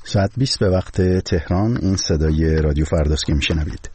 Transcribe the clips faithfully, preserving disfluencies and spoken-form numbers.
ساعت بیست به وقت تهران. این صدای رادیو فرداست که میشنوید.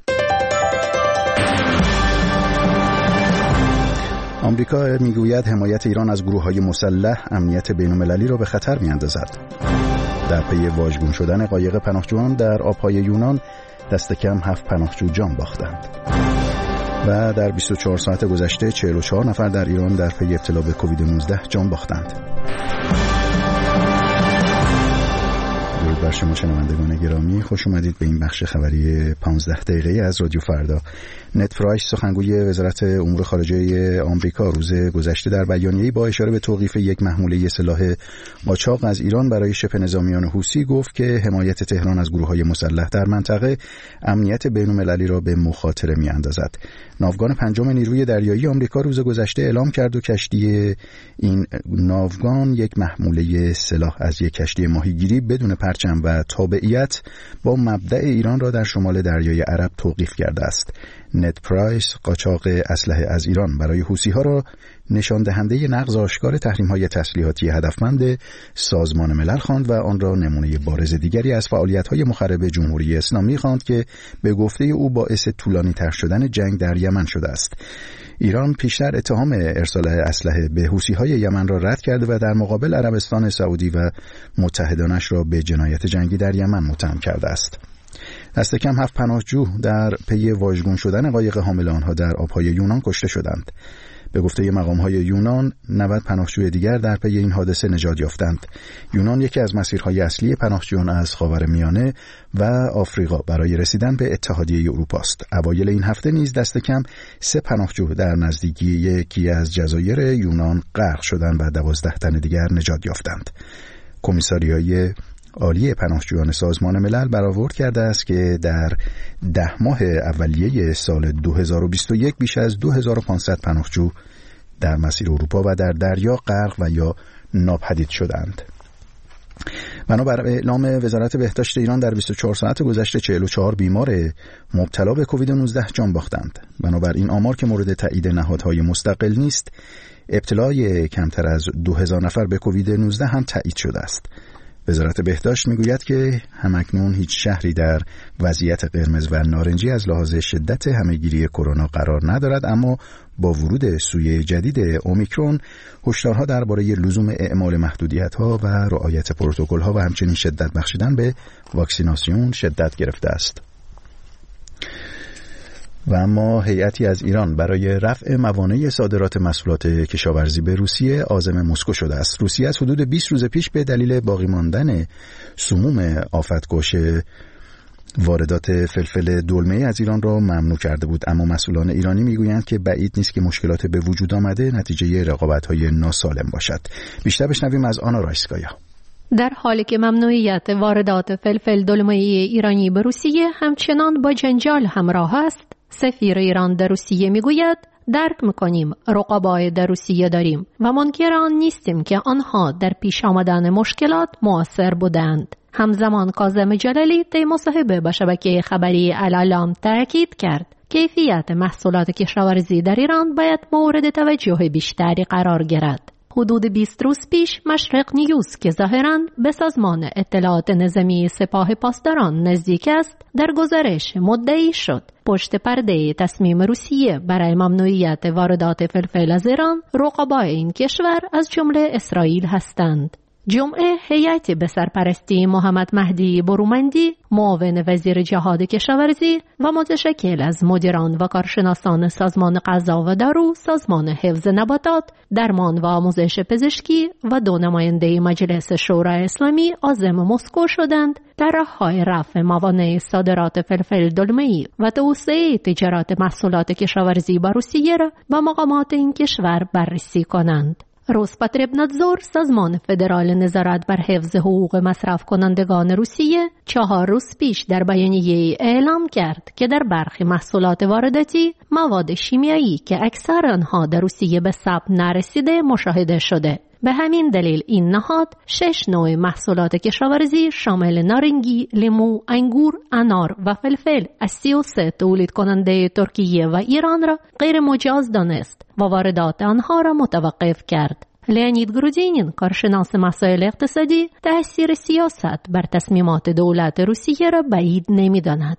آمریکا میگوید حمایت ایران از گروه‌های مسلح امنیت بین‌المللی را به خطر می‌اندازد. در پی واژگون شدن قایق پناهجویان در آب‌های یونان دست کم هفت پناهجو جان باختند. و در بیست و چهار ساعت گذشته چهل و چهار نفر در ایران در پی ابتلا به کووید نوزده جان باختند. درود بر شما شنوندگان گرامی، خوش اومدید به این بخش خبری پانزده دقیقه‌ای از رادیو فردا. نت پرایس سخنگوی وزارت امور خارجه آمریکا روز گذشته در بیانیه‌ای با اشاره به توقیف یک محموله سلاح قاچاق از ایران برای شبه نظامیان حوثی گفت که حمایت تهران از گروه‌های مسلح در منطقه امنیت بین‌المللی را به مخاطره می‌اندازد. ناوگان پنجم نیروی دریایی آمریکا روز گذشته اعلام کرد و کشتی این ناوگان یک محموله سلاح از یک کشتی ماهیگیری بدون پرچم و تابعیت با مبدأ ایران را در شمال دریای عرب توقیف کرده است. نت پرایس قاچاق اسلحه از ایران برای حوثی‌ها را نشان دهنده نقض آشکار تحریم‌های تسلیحاتی هدفمند سازمان ملل خواند و آن را نمونه بارز دیگری از فعالیت‌های مخرب جمهوری اسلامی خواند که به گفته او باعث طولانی‌تر شدن جنگ در یمن شده است. ایران پیشتر اتهام ارسال اسلحه به حوثی‌های یمن را رد کرده و در مقابل عربستان سعودی و متحدانش را به جنایت جنگی در یمن متهم کرده است. دست کم هفت پناهجو در پی واژگون شدن قایق حامل آنها در آب‌های یونان کشته شدند. به گفته مقام‌های یونان، نود پناهجوی دیگر در پی این حادثه نجات یافتند. یونان یکی از مسیرهای اصلی پناهجویان از خاورمیانه و آفریقا برای رسیدن به اتحادیه اروپا است. اوایل این هفته نیز دست کم سه پناهجو در نزدیکی یکی از جزایر یونان غرق شدند و دوازده تن دیگر نجات یافتند. کمیساریای عالی پناهجویان سازمان ملل برآورد کرده است که در ده ماه اولیه سال دو هزار و بیست و یک بیش از دو هزار و پانصد پناهجو در مسیر اروپا و در دریا غرق و یا ناپدید شدند. بنابر اعلام وزارت بهداشت ایران در بیست و چهار ساعت گذشته چهل و چهار بیمار مبتلا به کووید نوزده جان باختند. بنابر این آمار که مورد تایید نهادهای مستقل نیست، ابتلای کمتر از دو هزار نفر به کووید نوزده هم تایید شده است. وزارت بهداشت میگوید که همکنون هیچ شهری در وضعیت قرمز و نارنجی از لحاظ شدت همهگیری کرونا قرار ندارد، اما با ورود سویه جدید اومیکرون هشدارها درباره لزوم اعمال محدودیت‌ها و رعایت پروتکل‌ها و همچنین شدت بخشیدن به واکسیناسیون شدت گرفته است. و اما هیئتی از ایران برای رفع موانع صادرات محصولات کشاورزی به روسیه عازم مسکو شده است. روسیه از حدود بیست روز پیش به دلیل باقی ماندن سموم آفت‌کش واردات فلفل دلمه‌ای از ایران را ممنوع کرده بود، اما مسئولان ایرانی میگویند که بعید نیست که مشکلات به وجود آمده نتیجه رقابت‌های ناسالم باشد. بیشتر بشنویم از آنا رایسکایا. در حالی که ممنوعیت واردات فلفل دلمه‌ای ایرانی به روسیه همچنان با جنجال همراه است، سفیر ایران در روسیه میگوید درک میکنیم رقبای در روسیه داریم و منکر آن نیستیم که آنها در پیش آمدن مشکلات مؤثر بودند. همزمان کاظم جلالی در مصاحبه با شبکه خبری الاعلام تاکید کرد کیفیت محصولات کشاورزی در ایران باید مورد توجه بیشتری قرار گیرد. حدود بیست روز پیش مشرق نیوز که ظاهراً به سازمان اطلاعات نظامی سپاه پاسداران نزدیک است، در گزارش مدعی شد پشت پرده تصمیم روسیه برای ممنوعیت واردات فلفل از ایران رقبای این کشور از جمله اسرائیل هستند. جمعه هیئتی به سرپرستی محمد مهدی برومندی، معاون وزیر جهاد کشاورزی و متشکل از مدیران و کارشناسان سازمان غذا و دارو، سازمان حفظ نباتات، درمان و آموزش پزشکی و دو نماینده مجلس شورای اسلامی عازم مسکو شدند در راه‌های رفع موانع صادرات فلفل دلمه‌ای و توسعه تجارت محصولات کشاورزی با روسیه را با مقامات این کشور بررسی کنند. روسپاتربنادزور، سازمان فدرال نظارت بر حفظ حقوق مصرف کنندگان روسیه، چهار روز پیش در بیانیه اعلام کرد که در برخی محصولات وارداتی مواد شیمیایی که اکثر آنها در روسیه به ثبت نرسیده مشاهده شده. به همین دلیل این نهاد شش نوع محصولات کشاورزی شامل نارنگی، لیمو، انگور، انار و فلفل از سی و سه تولید کننده ترکیه و ایران را غیر مجاز دانست و واردات آنها را متوقف کرد. لئونید گرودینین کارشناس مسائل اقتصادی تأثیر سیاست بر تصمیمات دولت روسیه را بعید نمی‌داند.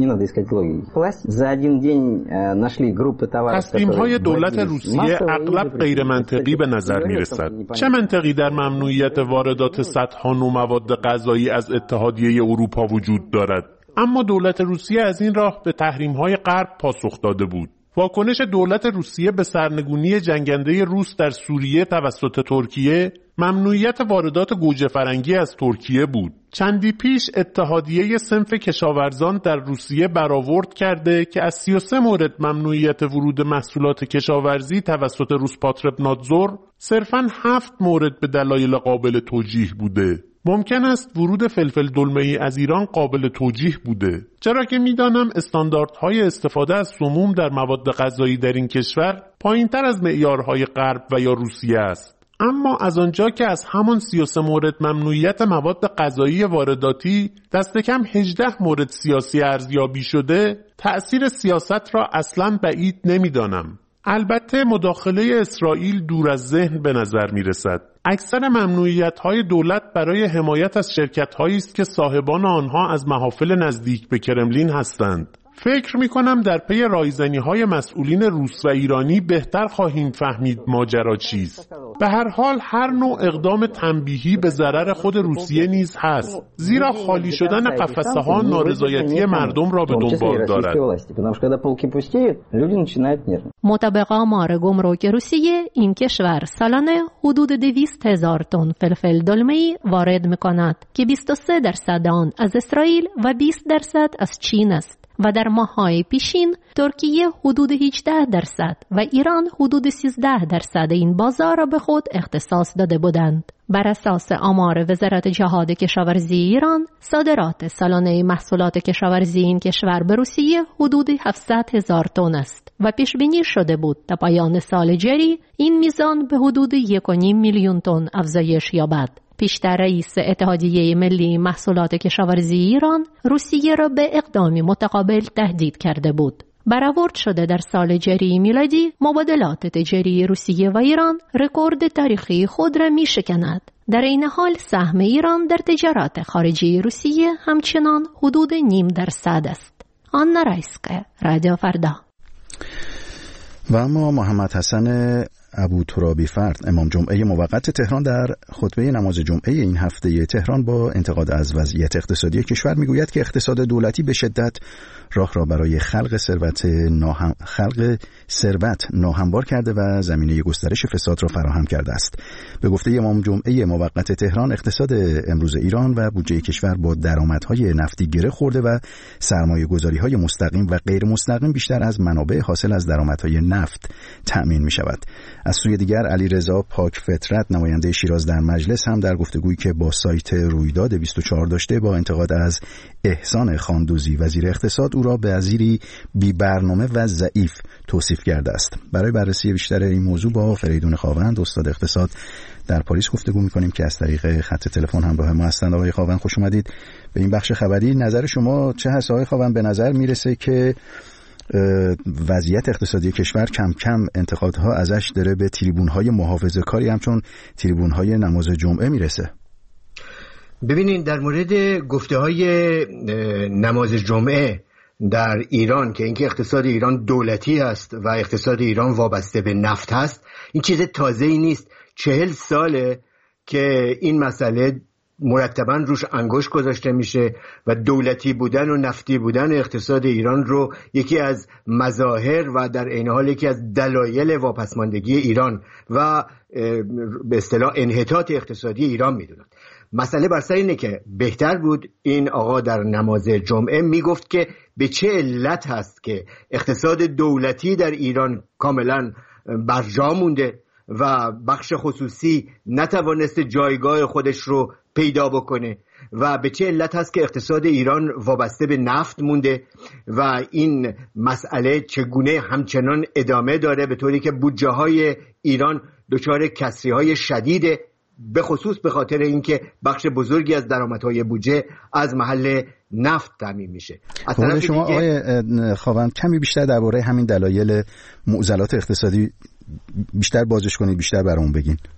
تصمیم‌های دولت روسیه اغلب غیر منطقی به نظر می‌رسد. چه منطقی در ممنوعیت واردات صدها نوع مواد غذایی از اتحادیه اروپا وجود دارد؟ اما دولت روسیه از این راه به تحریم‌های غرب پاسخ داده بود. واکنش دولت روسیه به سرنگونی جنگنده روس در سوریه توسط ترکیه ممنوعیت واردات گوجه فرنگی از ترکیه بود. چندی پیش اتحادیه صنف کشاورزان در روسیه برآورد کرده که از سی و سه مورد ممنوعیت ورود محصولات کشاورزی توسط روسپاتربنادزور صرفاً هفت مورد به دلایل قابل توجیه بوده. ممکن است ورود فلفل دلمه‌ای از ایران قابل توجیه بوده، چرا که می‌دانم استانداردهای استفاده از سموم در مواد غذایی در این کشور پایین‌تر از معیارهای غرب و یا روسیه است. اما از آنجا که از همان سی و سه مورد ممنوعیت مواد غذایی وارداتی دست کم هجده مورد سیاسی ارزیابی شده، تأثیر سیاست را اصلاً بعید نمی‌دانم. البته مداخله اسرائیل دور از ذهن به نظر می رسد. اکثر ممنوعیت‌های دولت برای حمایت از شرکت‌هایی است که صاحبان آنها از محافل نزدیک به کرملین هستند. فکر می‌کنم در پی رایزنی‌های مسئولین روس و ایرانی بهتر خواهیم فهمید ماجرا چیست. به هر حال هر نوع اقدام تنبیهی به ضرر خود روسیه نیز هست، زیرا خالی شدن قفسه‌ها نارضایتی مردم را به دنبال دارد. مطابق آمار گمرک روسیه، این کشور سالانه حدود دویست هزار تن فلفل دلمه‌ای وارد می‌کند که بیست و سه درصد آن از اسرائیل و بیست درصد از چین است. و در ماه‌های پیشین ترکیه حدود هجده درصد و ایران حدود سیزده درصد این بازار را به خود اختصاص داده بودند. بر اساس آمار وزارت جهاد کشاورزی ایران، صادرات سالانه محصولات کشاورزی این کشور به روسیه حدود هفتصد هزار تن است و پیش بینی شده بود تا پایان سال جاری این میزان به حدود یک و نیم میلیون تن افزایش یابد. پیشتر رئیس اتحادیه ملی محصولات کشاورزی ایران روسیه را به اقدامی متقابل تهدید کرده بود. برآورد شده در سال جاری میلادی مبادلات تجاری روسیه و ایران رکورد تاریخی خود را میشکند. در این حال سهم ایران در تجارت خارجی روسیه همچنان حدود نیم درصد است. آنا رایسکه، رادیو فردا. و اما محمد حسن ابو ترابی فرد، امام جمعه موقت تهران، در خطبه نماز جمعه این هفته تهران با انتقاد از وضعیت اقتصادی کشور میگوید که اقتصاد دولتی به شدت راه را برای خلق ثروت ناهم... خلق ثروت ناهموار کرده و زمینه گسترش فساد را فراهم کرده است. به گفته امام جمعه موقت تهران، اقتصاد امروز ایران و بودجه کشور با درآمدهای نفتی گره خورده و سرمایه‌گذاری‌های مستقیم و غیر مستقیم بیشتر از منابع حاصل از درآمدهای نفت تأمین می‌شود. از سوی دیگر علیرضا پاک فطرت، نماینده شیراز در مجلس، هم در گفتگویی که با سایت رویداد بیست و چهار داشته با انتقاد از احسان خاندوزی وزیر اقتصاد او را به وزیری بی برنامه و ضعیف توصیف کرده است. برای بررسی بیشتر این موضوع با فریدون خاوند، استاد اقتصاد در پاریس گفتگو می‌کنیم که از طریق خط تلفن همراه ما هستند. آقای خاوند خوش اومدید به این بخش خبری. نظر شما چه هست آقای خاوند؟ به نظر میرسه که وضعیت اقتصادی کشور کم کم انتقادها ازش داره به تریبون‌های محافظه‌کاری همچون تریبون‌های نماز جمعه میرسه. ببینین در مورد گفته‌های نماز جمعه در ایران که اینکه اقتصاد ایران دولتی است و اقتصاد ایران وابسته به نفت هست، این چیز تازه‌ای نیست. چهل ساله که این مسئله مرتباً روش انگشت گذاشته میشه و دولتی بودن و نفتی بودن اقتصاد ایران رو یکی از مظاهر و در عین حال یکی از دلایل واپسماندگی ایران و به اصطلاح انحطاط اقتصادی ایران میدونن. مسئله بر سر اینه که بهتر بود این آقا در نماز جمعه میگفت که به چه علت هست که اقتصاد دولتی در ایران کاملا برجا مونده و بخش خصوصی نتوانسته جایگاه خودش رو پیدا بکنه و به چه علت هست که اقتصاد ایران وابسته به نفت مونده و این مسئله چگونه همچنان ادامه داره به طوری که بودجه های ایران دچار کسری های شدیده، به خصوص به خاطر اینکه بخش بزرگی از درآمدهای بودجه از محل نفت تامین میشه. از طرف شما آقای خاوند کمی بیشتر درباره همین دلایل معضلات اقتصادی بیشتر بازش کنید، بیشتر برامون بگین.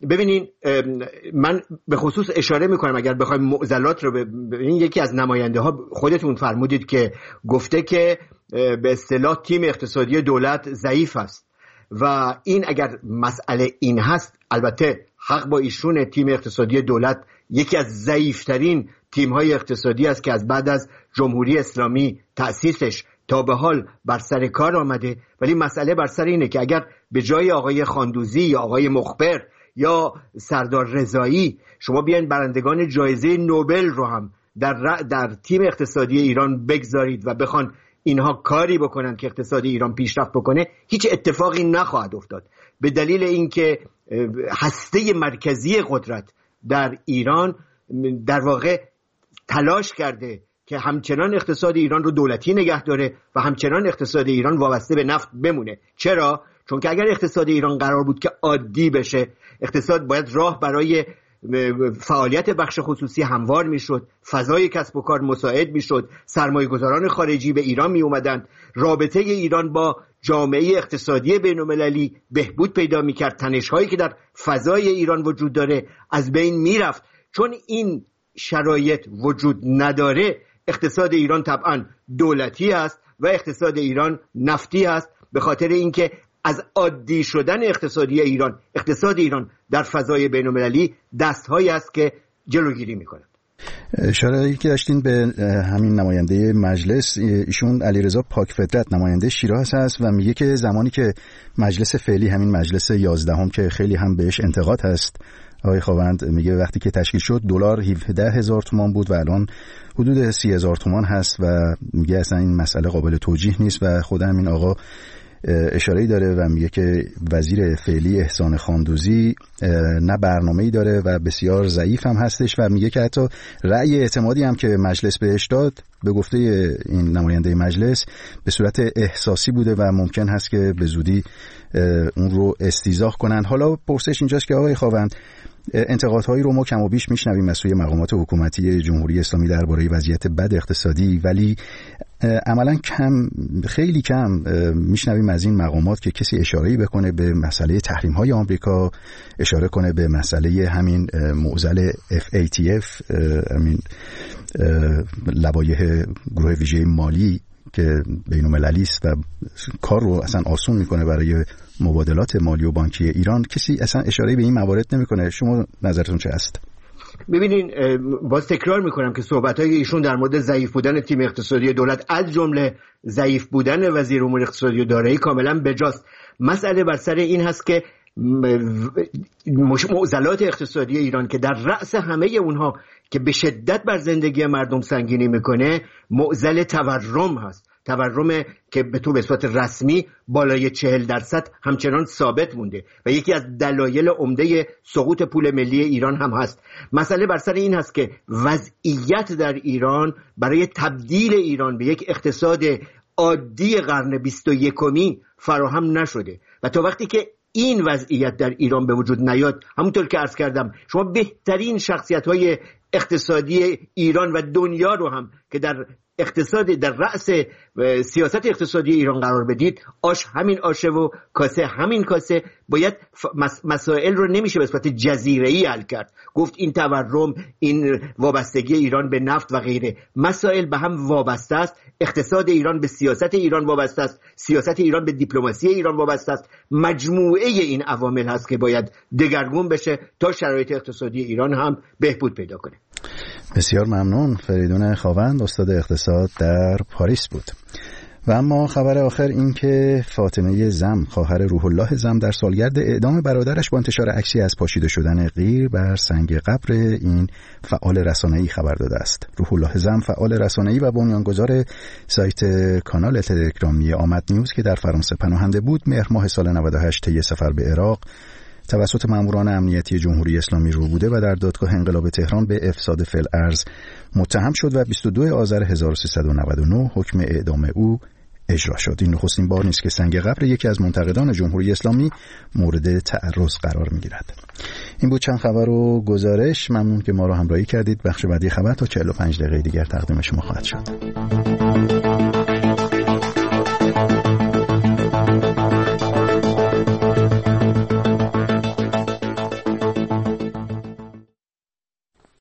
ببینین من به خصوص اشاره میکنم اگر بخوایم معضلات رو ببینین، یکی از نماینده ها خودتون فرمودید که گفته که به اصطلاح تیم اقتصادی دولت ضعیف است و این اگر مسئله این هست، البته حق با ایشون، تیم اقتصادی دولت یکی از ضعیفترین تیم‌های اقتصادی است که از بعد از جمهوری اسلامی تأسیسش تا به حال بر سر کار آمده. ولی مسئله بر سر اینه که اگر به جای آقای خاندوزی یا آقای مخبر یا سردار رضایی شما بیاین برندگان جایزه نوبل رو هم در در تیم اقتصادی ایران بگذارید و بخوان اینها کاری بکنن که اقتصاد ایران پیشرفت بکنه، هیچ اتفاقی نخواهد افتاد، به دلیل اینکه هسته مرکزی قدرت در ایران در واقع تلاش کرده که همچنان اقتصاد ایران رو دولتی نگه داره و همچنان اقتصاد ایران وابسته به نفت بمونه. چرا؟ چون که اگر اقتصاد ایران قرار بود که عادی بشه، اقتصاد باید راه برای فعالیت بخش خصوصی هموار میشد، فضای کسب و کار مساعد میشد، سرمایه گذاران خارجی به ایران می اومدن، رابطه ایران با جامعه اقتصادی بین المللی بهبود پیدا میکرد، تنش‌هایی که در فضای ایران وجود داره از بین میرفت. چون این شرایط وجود نداره، اقتصاد ایران طبعا دولتی است و اقتصاد ایران نفتی است، به خاطر اینکه از عادی شدن اقتصادی ایران اقتصاد ایران در فضای بین المللی دستهایی است که جلوگیری میکنند. اشاره که داشتین به همین نماینده مجلس، ایشون علیرضا پاکفطرت نماینده شیراز هست و میگه که زمانی که مجلس فعلی، همین مجلس یازدهم که خیلی هم بهش انتقاد هست، آقای خاوند میگه وقتی که تشکیل شد دلار هفده هزار تومان بود و الان حدود سی هزار تومان هست و میگه اصلا این مسئله قابل توجیه نیست و خود همین آقا اشاره‌ای داره و میگه که وزیر فعلی احسان خاندوزی نه برنامه‌ای داره و بسیار ضعیف هم هستش و میگه که حتی رأی اعتمادی هم که مجلس بهش داد به گفته این نماینده مجلس به صورت احساسی بوده و ممکن هست که به زودی اون رو استیضاح کنن. حالا پرسش اینجاست که آقای خاوند، انتقادهایی رو ما کم و بیش میشنویم از سوی مقامات حکومتی جمهوری اسلامی درباره وضعیت بد اقتصادی، ولی عملا کم، خیلی کم میشنویم از این مقامات که کسی اشاره‌ای بکنه به مسئله تحریم‌های آمریکا، اشاره کنه به مسئله همین معضل اف ای تی اف، همین لوایح گروه ویژه مالی که بین‌المللی است و کار رو اصلا آسون میکنه برای مبادلات مالی و بانکی ایران. کسی اصلا اشاره به این موارد نمیکنه. شما نظرتون چه است؟ ببینین، باز تکرار میکنم که صحبت‌های ایشون در مورد ضعیف بودن تیم اقتصادی دولت از جمله ضعیف بودن وزیر امور اقتصادی و دارایی کاملا بجاست. مسئله بر سر این هست که معضلات اقتصادی ایران که در رأس همه اونها که به شدت بر زندگی مردم سنگینی میکنه، معضل تورم هست. تورم که به تو به صورت رسمی بالای چهل درصد همچنان ثابت مونده و یکی از دلایل عمده سقوط پول ملی ایران هم هست. مسئله بر سر این هست که وضعیت در ایران برای تبدیل ایران به یک اقتصاد عادی قرن بیست و یکمی فراهم نشده و تا وقتی که این وضعیت در ایران به وجود نیاد، همونطور که عرض کردم شما بهترین شخصیت‌های اقتصادی ایران و دنیا رو هم که در اقتصاد در رأس سیاست اقتصادی ایران قرار بدید، آش همین آشه و کاسه همین کاسه، باید مسائل رو نمیشه به صورت جزیره‌ای حل کرد. گفت این تورم، این وابستگی ایران به نفت و غیره، مسائل به هم وابسته است. اقتصاد ایران به سیاست ایران وابسته است، سیاست ایران به دیپلماسی ایران وابسته است. مجموعه این عوامل هست که باید دگرگون بشه تا شرایط اقتصادی ایران هم بهبود پیدا کنه. بسیار ممنون. فریدون خاوند، استاد اقتصاد در پاریس بود. و اما خبر آخر این که فاطمه زم، خواهر روح الله زم، در سالگرد اعدام برادرش با انتشار عکسی از پاشیده شدن قیر بر سنگ قبر این فعال رسانه‌ای خبر داده است. روح الله زم فعال رسانه‌ای و بنیانگذار سایت کانال تلگرامی آمد نیوز که در فرانسه پناهنده بود، مهر ماه سال نود و هشت طی سفر به عراق توسط ماموران امنیتی جمهوری اسلامی رو بوده و در دادگاه انقلاب تهران به افساد فعل ارض متهم شد و بیست و دوم آذر هزار و سیصد و نود و نه حکم اعدام او اجرا شد. این نخستین بار نیست که سنگ قبر یکی از منتقدان جمهوری اسلامی مورد تعرض قرار می‌گیرد. این بود چند خبر و گزارش. ممنون که ما رو همراهی کردید. بخش بعدی خبر تا چهل و پنج دقیقه دیگر تقدیم شما خواهد شد.